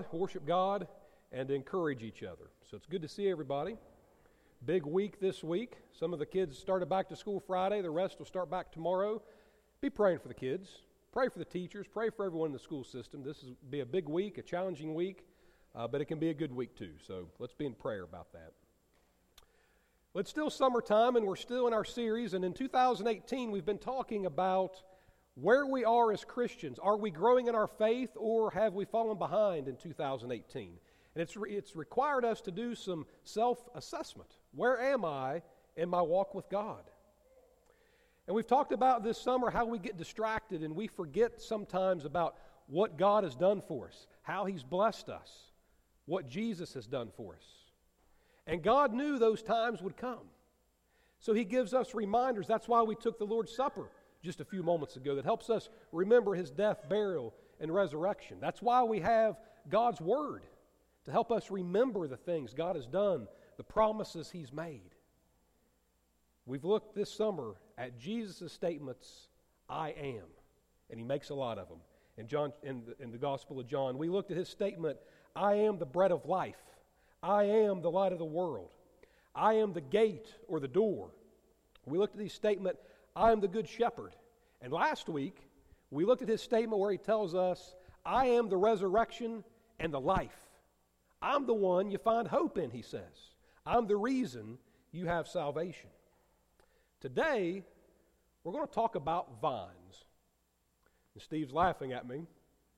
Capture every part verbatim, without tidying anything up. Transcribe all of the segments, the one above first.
worship God, and encourage each other. So it's good to see everybody. Big week this week. Some of the kids started back to school Friday. The rest will start back tomorrow. Be praying for the kids. Pray for the teachers. Pray for everyone in the school system. This will be a big week, a challenging week, uh, but it can be a good week too. So let's be in prayer about that. Well, it's still summertime, and we're still in our series. And in two thousand eighteen, we've been talking about where we are as Christians. Are we growing in our faith, or have we fallen behind in two thousand eighteen? And it's, re- it's required us to do some self-assessment. Where am I in my walk with God? And we've talked about this summer how we get distracted and we forget sometimes about what God has done for us, how He's blessed us, what Jesus has done for us. And God knew those times would come. So He gives us reminders. That's why we took the Lord's Supper just a few moments ago. That helps us remember His death, burial, and resurrection. That's why we have God's Word to help us remember the things God has done, the promises He's made. We've looked this summer at Jesus' statements, I am, and He makes a lot of them. In, John, in, the, in the Gospel of John, we looked at His statement, I am the bread of life. I am the light of the world. I am the gate or the door. We looked at His statement, I am the good shepherd. And last week, we looked at His statement where He tells us, I am the resurrection and the life. I'm the one you find hope in, He says. I'm the reason you have salvation. Today, we're going to talk about vines. And Steve's laughing at me.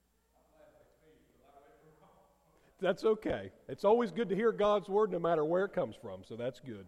That's okay. It's always good to hear God's Word no matter where it comes from, so that's good.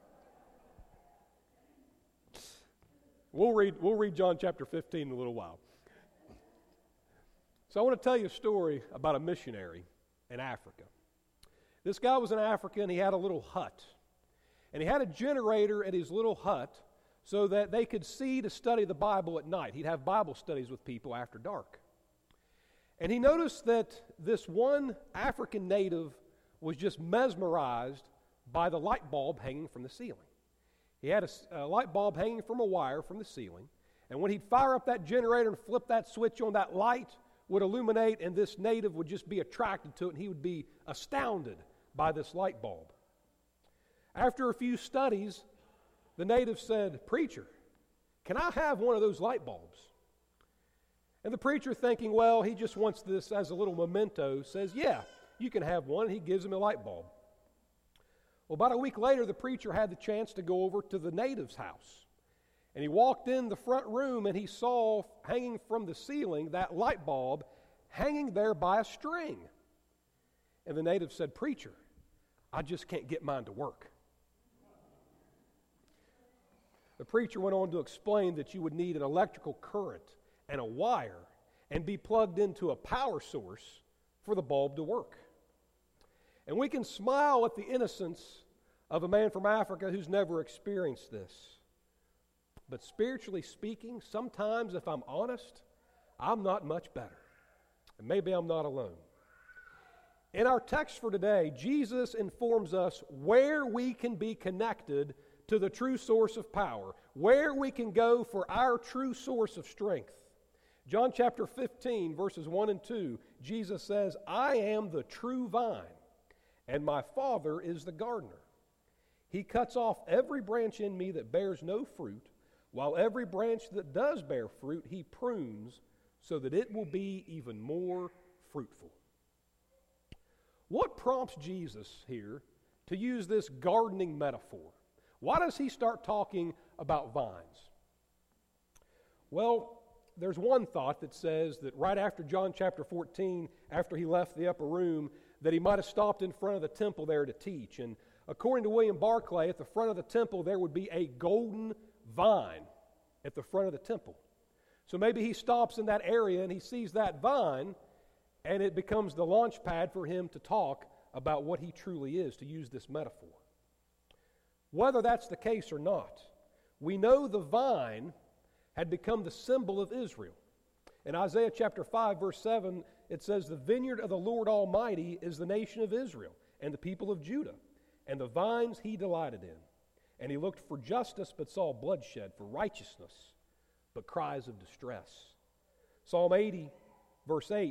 We'll read, we'll read John chapter fifteen in a little while. So I want to tell you a story about a missionary in Africa. This guy was in Africa, and he had a little hut. And he had a generator at his little hut so that they could see to study the Bible at night. He'd have Bible studies with people after dark. And he noticed that this one African native was just mesmerized by the light bulb hanging from the ceiling. He had a, a light bulb hanging from a wire from the ceiling, and when he'd fire up that generator and flip that switch on, that light would illuminate, and this native would just be attracted to it, and he would be astounded by this light bulb. After a few studies, the native said, Preacher, can I have one of those light bulbs? And the preacher, thinking, well, he just wants this as a little memento, says, yeah, you can have one. And he gives him a light bulb. Well, about a week later, the preacher had the chance to go over to the native's house. And he walked in the front room, and he saw hanging from the ceiling that light bulb hanging there by a string. And the native said, Preacher, I just can't get mine to work. The preacher went on to explain that you would need an electrical current and a wire and be plugged into a power source for the bulb to work. And we can smile at the innocence of a man from Africa who's never experienced this. But spiritually speaking, sometimes, if I'm honest, I'm not much better. And maybe I'm not alone. In our text for today, Jesus informs us where we can be connected to the true source of power, where we can go for our true source of strength. John chapter fifteen, verses one and two, Jesus says, I am the true vine, and my Father is the gardener. He cuts off every branch in me that bears no fruit, while every branch that does bear fruit, He prunes so that it will be even more fruitful. What prompts Jesus here to use this gardening metaphor? Why does He start talking about vines? Well, there's one thought that says that right after John chapter fourteen, after He left the upper room, that He might have stopped in front of the temple there to teach. And according to William Barclay, at the front of the temple there would be a golden vine at the front of the temple. So maybe He stops in that area and He sees that vine, and it becomes the launch pad for Him to talk about what He truly is, to use this metaphor. Whether that's the case or not, we know the vine had become the symbol of Israel. In Isaiah chapter five, verse seven, it says, the vineyard of the Lord Almighty is the nation of Israel and the people of Judah, and the vines He delighted in. And He looked for justice, but saw bloodshed, for righteousness, but cries of distress. Psalm eighty, verse eight,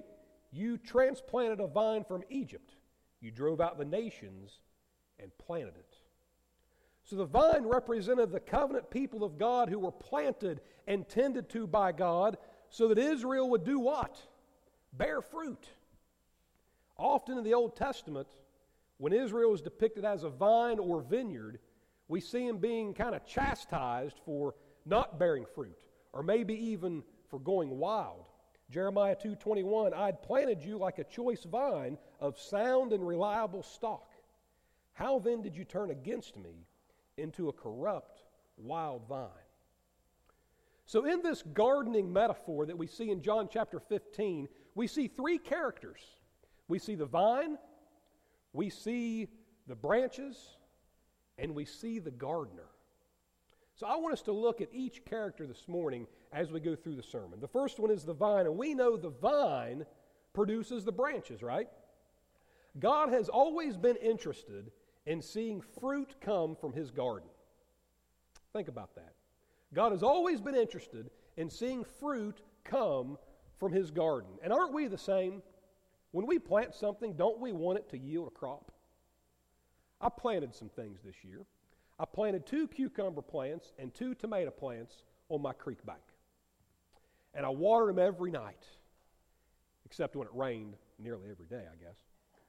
You transplanted a vine from Egypt. You drove out the nations and planted it. So the vine represented the covenant people of God who were planted and tended to by God so that Israel would do what? Bear fruit. Often in the Old Testament, when Israel is depicted as a vine or vineyard, we see him being kind of chastised for not bearing fruit, or maybe even for going wild. Jeremiah two twenty-one, I had planted you like a choice vine of sound and reliable stock. How then did you turn against me into a corrupt wild vine? So in this gardening metaphor that we see in John chapter fifteen, we see three characters. We see the vine, we see the branches, and we see the gardener. So I want us to look at each character this morning as we go through the sermon. The first one is the vine, and we know the vine produces the branches, right? God has always been interested in seeing fruit come from his garden. Think about that. God has always been interested in seeing fruit come from his garden. And aren't we the same? When we plant something, don't we want it to yield a crop? I planted some things this year. I planted two cucumber plants and two tomato plants on my creek bank. And I watered them every night, except when it rained nearly every day, I guess.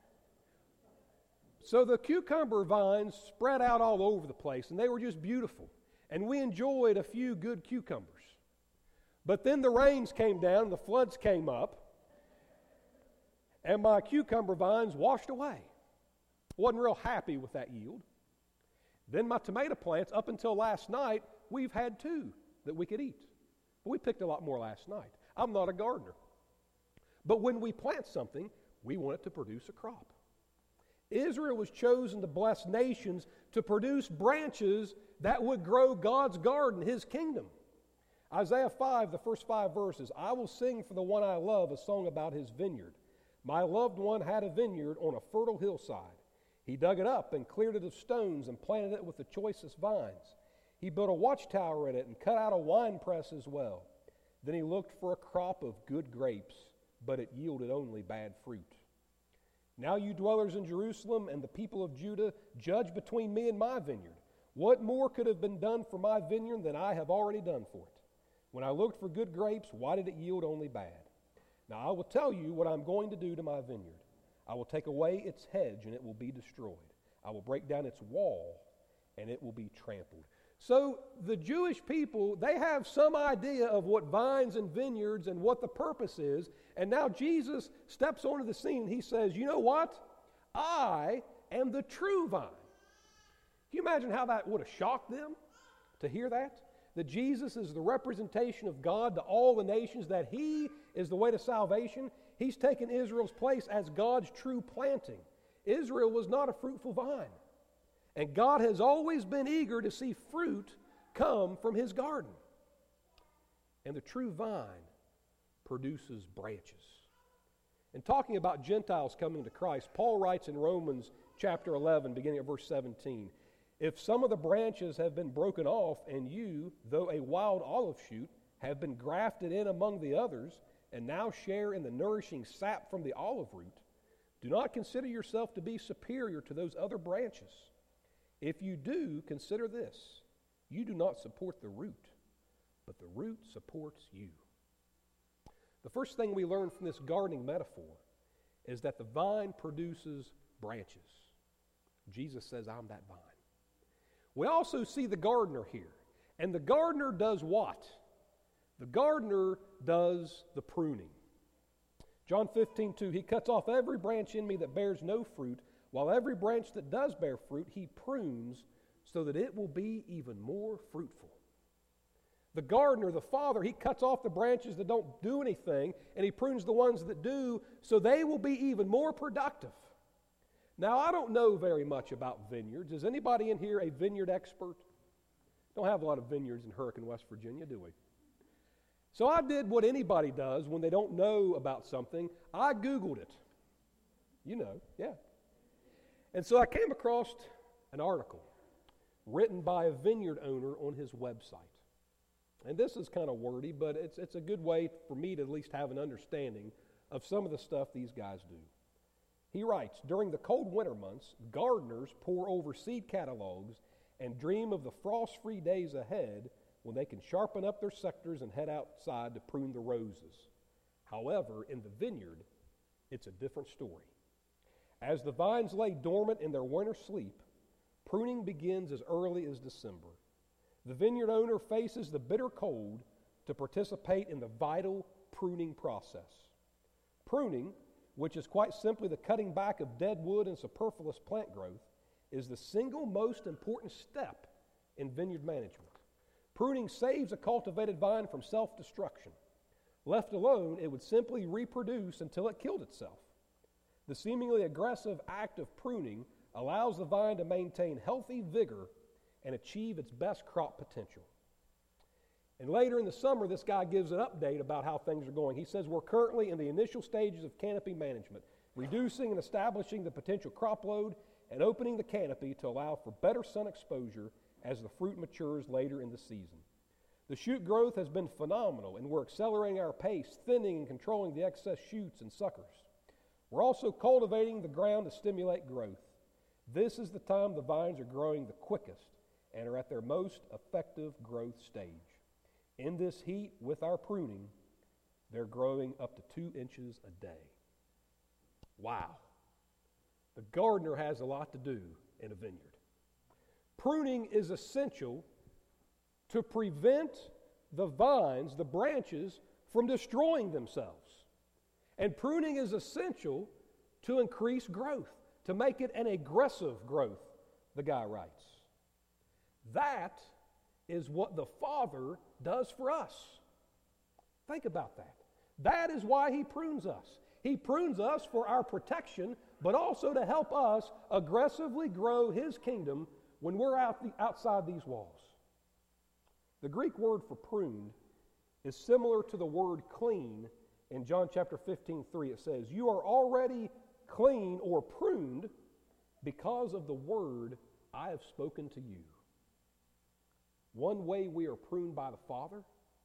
So the cucumber vines spread out all over the place, and they were just beautiful. And we enjoyed a few good cucumbers. But then the rains came down, and the floods came up, and my cucumber vines washed away. Wasn't real happy with that yield. Then my tomato plants, up until last night, we've had two that we could eat. But we picked a lot more last night. I'm not a gardener. But when we plant something, we want it to produce a crop. Israel was chosen to bless nations to produce branches that would grow God's garden, his kingdom. Isaiah five, the first five verses, I will sing for the one I love a song about his vineyard. My loved one had a vineyard on a fertile hillside. He dug it up and cleared it of stones and planted it with the choicest vines. He built a watchtower in it and cut out a winepress as well. Then he looked for a crop of good grapes, but it yielded only bad fruit. Now you dwellers in Jerusalem and the people of Judah, judge between me and my vineyard. What more could have been done for my vineyard than I have already done for it? When I looked for good grapes, why did it yield only bad? Now I will tell you what I'm going to do to my vineyard. I will take away its hedge, and it will be destroyed. I will break down its wall, and it will be trampled. So the Jewish people, they have some idea of what vines and vineyards and what the purpose is. And now Jesus steps onto the scene. He says, you know what? I am the true vine. Can you imagine how that would have shocked them to hear that? That Jesus is the representation of God to all the nations, that he is the way to salvation. He's taken Israel's place as God's true planting. Israel was not a fruitful vine. And God has always been eager to see fruit come from his garden. And the true vine produces branches. And talking about Gentiles coming to Christ, Paul writes in Romans chapter eleven, beginning at verse seventeen, if some of the branches have been broken off, and you, though a wild olive shoot, have been grafted in among the others, and now share in the nourishing sap from the olive root, do not consider yourself to be superior to those other branches. If you do, consider this. You do not support the root, but the root supports you. The first thing we learn from this gardening metaphor is that the vine produces branches. Jesus says, I'm that vine. We also see the gardener here. And the gardener does what? The gardener does the pruning. John fifteen two, he cuts off every branch in me that bears no fruit, while every branch that does bear fruit, he prunes so that it will be even more fruitful. The gardener, the father, he cuts off the branches that don't do anything, and he prunes the ones that do so they will be even more productive. Now, I don't know very much about vineyards. Is anybody in here a vineyard expert? Don't have a lot of vineyards in Hurricane, West Virginia, do we? So I did what anybody does when they don't know about something. I Googled it. You know, yeah. And so I came across an article written by a vineyard owner on his website. And this is kind of wordy, but it's, it's a good way for me to at least have an understanding of some of the stuff these guys do. He writes, during the cold winter months, gardeners pore over seed catalogs and dream of the frost-free days ahead when they can sharpen up their sectors and head outside to prune the roses. However, in the vineyard, it's a different story. As the vines lay dormant in their winter sleep, pruning begins as early as December. The vineyard owner faces the bitter cold to participate in the vital pruning process. Pruning, which is quite simply the cutting back of dead wood and superfluous plant growth, is the single most important step in vineyard management. Pruning saves a cultivated vine from self-destruction. Left alone, it would simply reproduce until it killed itself. The seemingly aggressive act of pruning allows the vine to maintain healthy vigor and achieve its best crop potential. And later in the summer, this guy gives an update about how things are going. He says, we're currently in the initial stages of canopy management, reducing and establishing the potential crop load and opening the canopy to allow for better sun exposure as the fruit matures later in the season. The shoot growth has been phenomenal, and we're accelerating our pace, thinning and controlling the excess shoots and suckers. We're also cultivating the ground to stimulate growth. This is the time the vines are growing the quickest and are at their most effective growth stage. In this heat, with our pruning, they're growing up to two inches a day. Wow. The gardener has a lot to do in a vineyard. Pruning is essential to prevent the vines, the branches, from destroying themselves. And pruning is essential to increase growth, to make it an aggressive growth, the guy writes. That is what the Father does for us. Think about that. That is why He prunes us. He prunes us for our protection, but also to help us aggressively grow His kingdom when we're out the, outside these walls. The Greek word for pruned is similar to the word clean in John chapter fifteen, three. It says, you are already clean or pruned because of the word I have spoken to you. One way we are pruned by the Father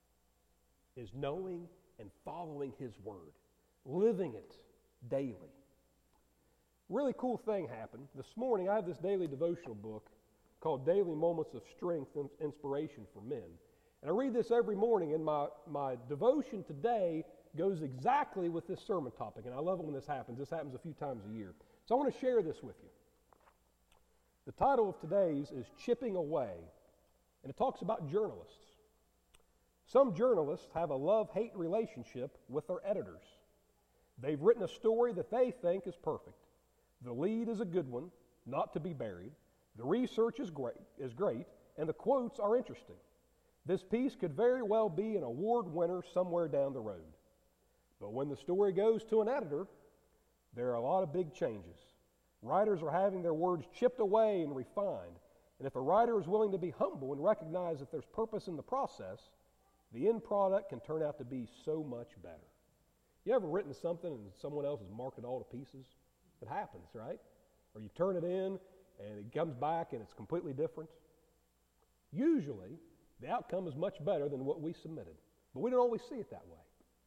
is knowing and following His word, living it daily. Really cool thing happened. This morning I have this daily devotional book called Daily Moments of Strength and Inspiration for Men. And I read this every morning, and my, my devotion today goes exactly with this sermon topic. And I love it when this happens. This happens a few times a year. So I want to share this with you. The title of today's is Chipping Away, and it talks about journalists. Some journalists have a love-hate relationship with their editors. They've written a story that they think is perfect. The lead is a good one, not to be buried. The research is great, is great, and the quotes are interesting. This piece could very well be an award winner somewhere down the road. But when the story goes to an editor, there are a lot of big changes. Writers are having their words chipped away and refined. And if a writer is willing to be humble and recognize that there's purpose in the process, the end product can turn out to be so much better. You ever written something and someone else has marked it all to pieces? It happens, right? Or you turn it in and it comes back and it's completely different. Usually, the outcome is much better than what we submitted. But we don't always see it that way.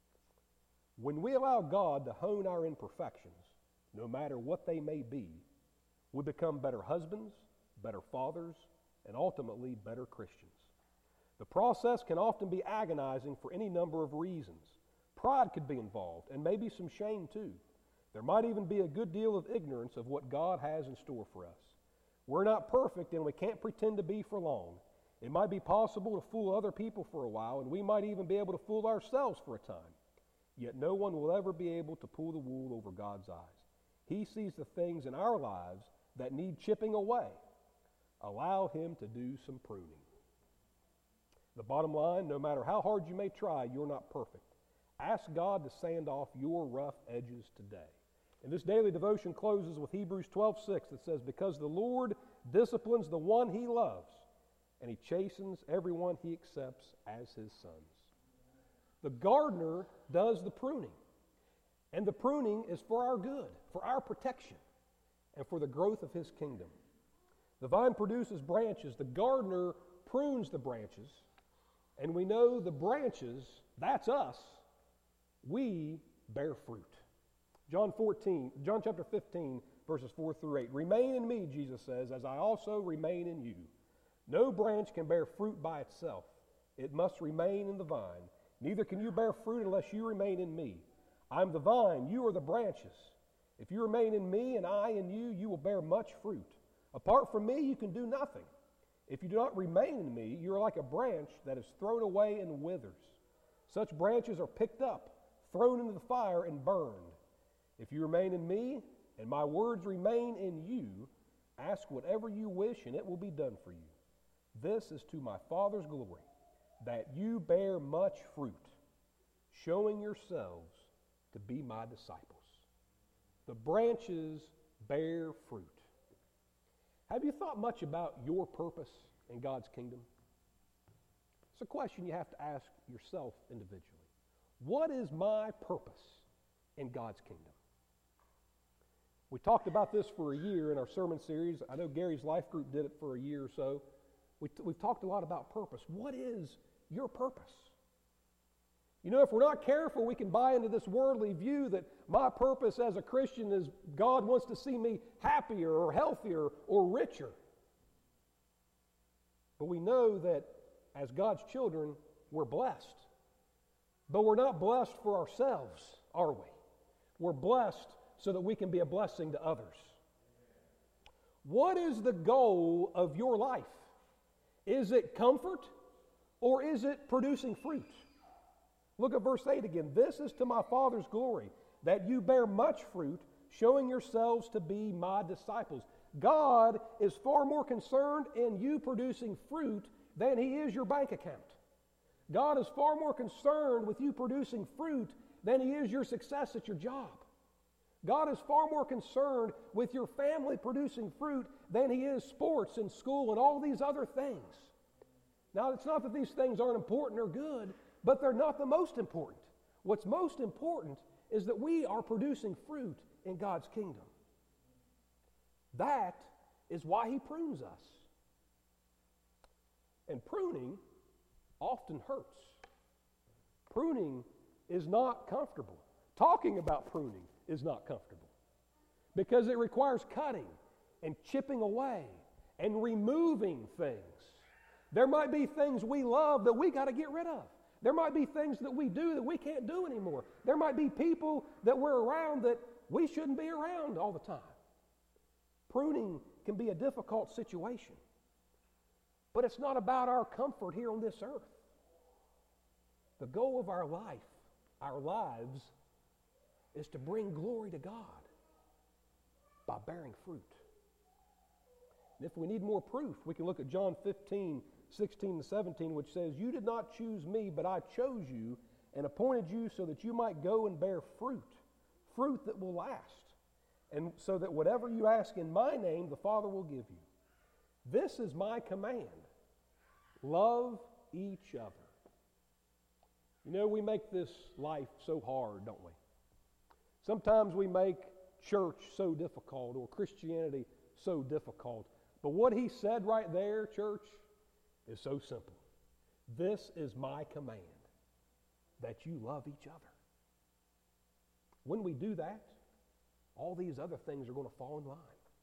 When we allow God to hone our imperfections, no matter what they may be, we become better husbands, better fathers, and ultimately better Christians. The process can often be agonizing for any number of reasons. Pride could be involved, and maybe some shame too. There might even be a good deal of ignorance of what God has in store for us. We're not perfect, and we can't pretend to be for long. It might be possible to fool other people for a while, and we might even be able to fool ourselves for a time. Yet no one will ever be able to pull the wool over God's eyes. He sees the things in our lives that need chipping away. Allow Him to do some pruning. The bottom line, no matter how hard you may try, you're not perfect. Ask God to sand off your rough edges today. And this daily devotion closes with Hebrews twelve six that says, because the Lord disciplines the one He loves, and He chastens everyone He accepts as His sons. The gardener does the pruning. And the pruning is for our good, for our protection, and for the growth of His kingdom. The vine produces branches. The gardener prunes the branches. And we know the branches, that's us. We bear fruit. John fourteen, John chapter fifteen, verses four through eight. Remain in me, Jesus says, as I also remain in you. No branch can bear fruit by itself. It must remain in the vine. Neither can you bear fruit unless you remain in me. I am the vine, you are the branches. If you remain in me and I in you, you will bear much fruit. Apart from me, you can do nothing. If you do not remain in me, you are like a branch that is thrown away and withers. Such branches are picked up, thrown into the fire, and burned. If you remain in me, and my words remain in you, ask whatever you wish, and it will be done for you. This is to my Father's glory, that you bear much fruit, showing yourselves to be my disciples. The branches bear fruit. Have you thought much about your purpose in God's kingdom? It's a question you have to ask yourself individually. What is my purpose in God's kingdom? We talked about this for a year in our sermon series. I know Gary's life group did it for a year or so. We t- we've talked a lot about purpose. What is your purpose? You know, if we're not careful, we can buy into this worldly view that my purpose as a Christian is God wants to see me happier or healthier or richer. But we know that as God's children, we're blessed. But we're not blessed for ourselves, are we? We're blessed so that we can be a blessing to others. What is the goal of your life? Is it comfort or is it producing fruit? Look at verse eight again. This is to my Father's glory, that you bear much fruit, showing yourselves to be my disciples. God is far more concerned in you producing fruit than He is your bank account. God is far more concerned with you producing fruit than He is your success at your job. God is far more concerned with your family producing fruit than He is sports and school and all these other things. Now, it's not that these things aren't important or good, but they're not the most important. What's most important is that we are producing fruit in God's kingdom. That is why He prunes us. And pruning often hurts. Pruning is not comfortable. Talking about pruning is not comfortable because it requires cutting and chipping away and removing things. There might be things we love that we got to get rid of. There might be things that we do that we can't do anymore. There might be people that we're around that we shouldn't be around all the time. Pruning can be a difficult situation, but it's not about our comfort here on this earth. The goal of our life, our lives, is to bring glory to God by bearing fruit. And if we need more proof, we can look at John fifteen, sixteen and seventeen, which says, you did not choose me, but I chose you and appointed you so that you might go and bear fruit, fruit that will last, and so that whatever you ask in my name, the Father will give you. This is my command. Love each other. You know, we make this life so hard, don't we? Sometimes we make church so difficult or Christianity so difficult. But what He said right there, church, is so simple. This is my command, that you love each other. When we do that, all these other things are going to fall in line.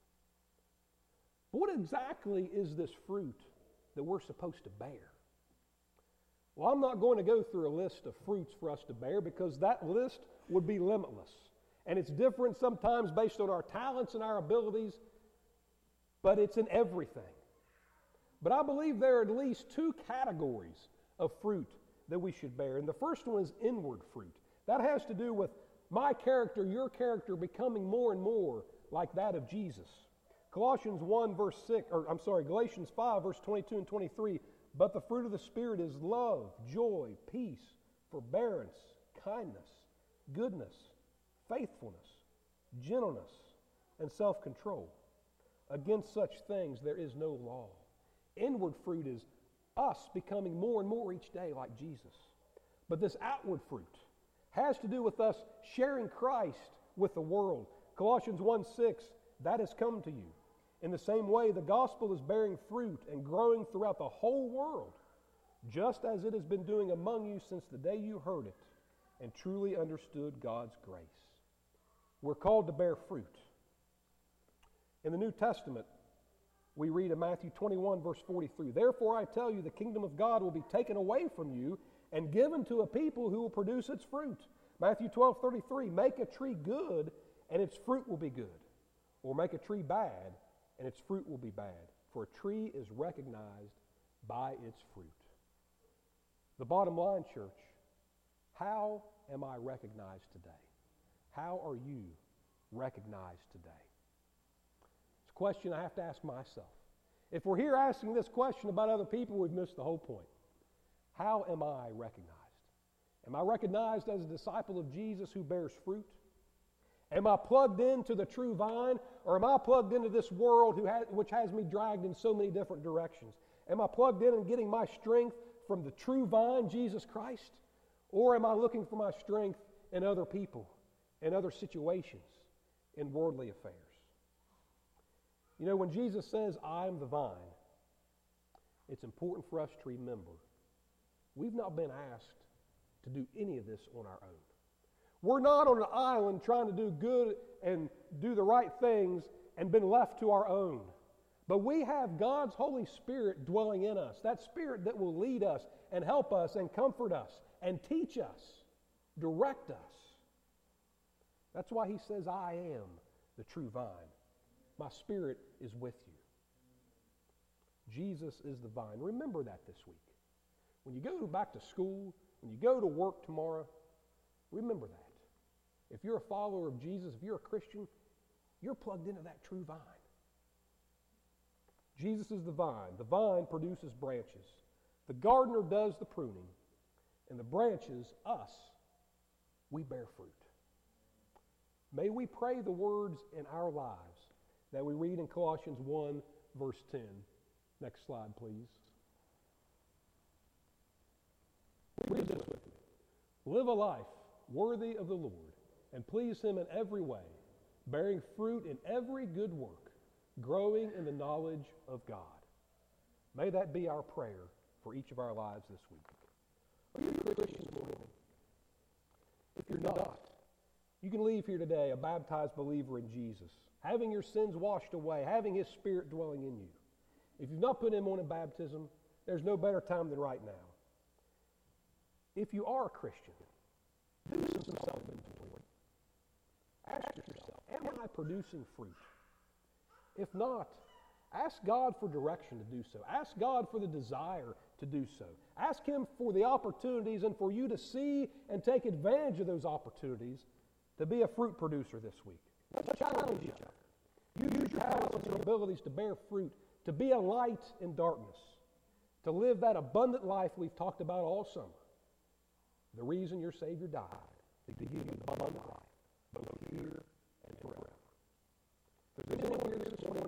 But what exactly is this fruit that we're supposed to bear? Well, I'm not going to go through a list of fruits for us to bear because that list would be limitless. And it's different sometimes based on our talents and our abilities, but it's in everything. But I believe there are at least two categories of fruit that we should bear. And the first one is inward fruit. That has to do with my character, your character becoming more and more like that of Jesus. Colossians one verse six, or I'm sorry, Galatians five verse twenty-two and twenty-three, but the fruit of the Spirit is love, joy, peace, forbearance, kindness, goodness, faithfulness, gentleness, and self-control. Against such things there is no law. Inward fruit is us becoming more and more each day like Jesus. But this outward fruit has to do with us sharing Christ with the world. Colossians one six, that has come to you. In the same way, the gospel is bearing fruit and growing throughout the whole world, just as it has been doing among you since the day you heard it and truly understood God's grace. We're called to bear fruit. In the New Testament, we read in Matthew twenty-one, verse forty-three, "Therefore I tell you, the kingdom of God will be taken away from you and given to a people who will produce its fruit." Matthew twelve, thirty-three, "Make a tree good, and its fruit will be good. Or make a tree bad, and its fruit will be bad. For a tree is recognized by its fruit." The bottom line, church, how am I recognized today? How are you recognized today? It's a question I have to ask myself. If we're here asking this question about other people, we've missed the whole point. How am I recognized? Am I recognized as a disciple of Jesus who bears fruit? Am I plugged into the true vine, or am I plugged into this world who has, which has me dragged in so many different directions? Am I plugged in and getting my strength from the true vine, Jesus Christ? Or am I looking for my strength in other people, in other situations, in worldly affairs? You know, when Jesus says, "I am the vine," it's important for us to remember we've not been asked to do any of this on our own. We're not on an island trying to do good and do the right things and been left to our own. But we have God's Holy Spirit dwelling in us, that Spirit that will lead us and help us and comfort us and teach us, direct us. That's why he says, "I am the true vine. My Spirit is with you." Jesus is the vine. Remember that this week. When you go back to school, when you go to work tomorrow, remember that. If you're a follower of Jesus, if you're a Christian, you're plugged into that true vine. Jesus is the vine. The vine produces branches. The gardener does the pruning. And the branches, us, we bear fruit. May we pray the words in our lives that we read in Colossians one, verse ten. Next slide, please. Read this with me. "Live a life worthy of the Lord, and please Him in every way, bearing fruit in every good work, growing in the knowledge of God." May that be our prayer for each of our lives this week. Are you a Christian this morning? If you're not, you can leave here today a baptized believer in Jesus, having your sins washed away, having His Spirit dwelling in you. If you've not put Him on in baptism, there's no better time than right now. If you are a Christian, do some self-inventory. Ask yourself, am I producing fruit? If not, ask God for direction to do so. Ask God for the desire to do so. Ask Him for the opportunities and for you to see and take advantage of those opportunities to be a fruit producer this week. Let's challenge each other. You use your talents and abilities to bear fruit, to be a light in darkness, to live that abundant life we've talked about all summer. The reason your Savior died is to give you the abundant life, both here and forever. If there's anyone here this morning